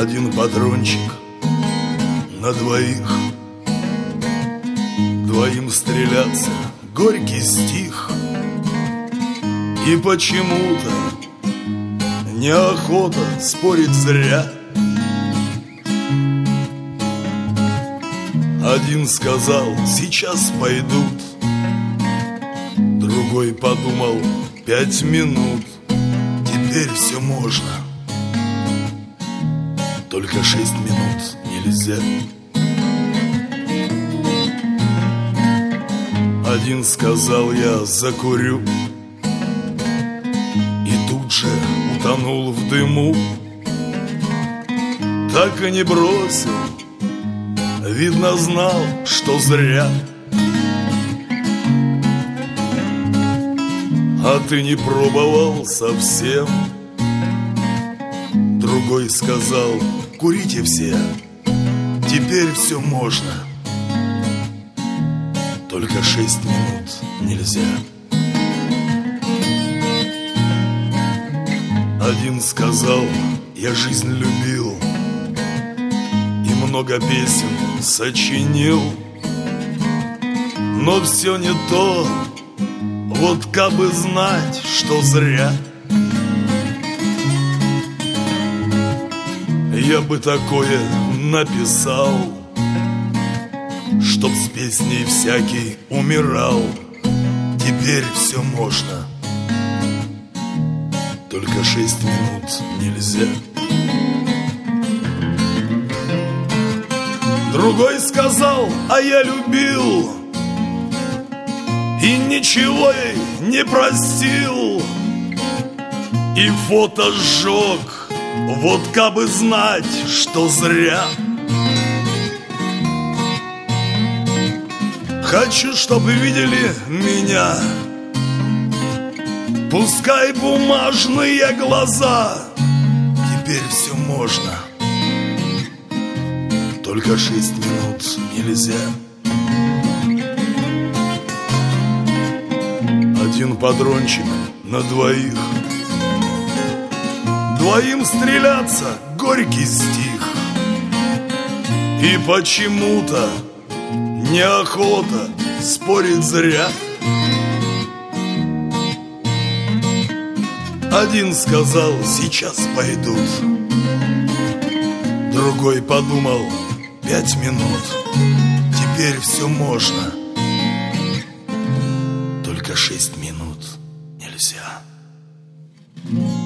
Один патрончик на двоих, двоим стреляться — горький стих. И почему-то неохота спорить зря. Один сказал: сейчас пойдут. Другой подумал: 5 минут. Теперь все можно, только 6 минут нельзя. Один сказал: я закурю. И тут же утонул в дыму. Так и не бросил, видно, знал, что зря. А ты не пробовал совсем. Другой сказал: курите все, теперь все можно, только 6 минут нельзя. Один сказал: я жизнь любил и много песен сочинил, но все не то, вот кабы знать, что зря. Я бы такое написал, чтоб с песней всякий умирал. Теперь все можно, только 6 минут нельзя. Другой сказал: а я любил и ничего ей не простил, и фото сжег, вот кабы знать, что зря. Хочу, чтобы видели меня, пускай бумажные глаза. Теперь все можно, только 6 минут нельзя. Один патрончик на двоих, двоим стреляться — горький стих. И почему-то неохота спорить зря. Один сказал: сейчас пойдут. Другой подумал: 5 минут. Теперь все можно, только 6 минут нельзя.